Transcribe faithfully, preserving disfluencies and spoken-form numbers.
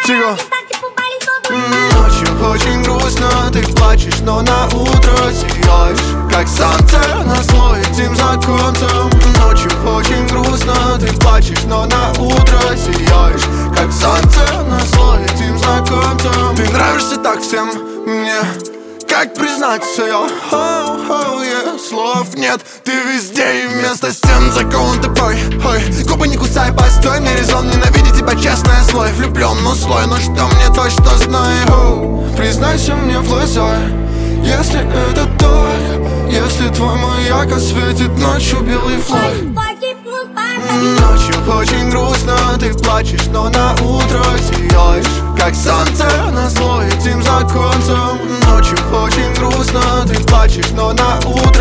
Тихо. Ночью очень грустно, ты плачешь, но на утро сияешь, как солнце на зло этим законцем. Ночью очень грустно, ты плачешь, но на утро сияешь, как солнце на зло этим законцем. Ты нравишься так всем мне, как признаться, я oh, oh, yeah. Слов нет, ты везде и вместо стен закон тупой. Ой, губы не кусай, постой, мне резон ненавидеть тебя, честное слой. Влюблен, но слой, но что мне точно знаю, oh. Признайся мне в глаза, если это так, если твой маяк осветит ночью белый флаг. Ночью очень грустно, ты плачешь, но на утро сияешь, как солнце на зло этим законцем. Ночью очень грустно, ты плачешь, но на утро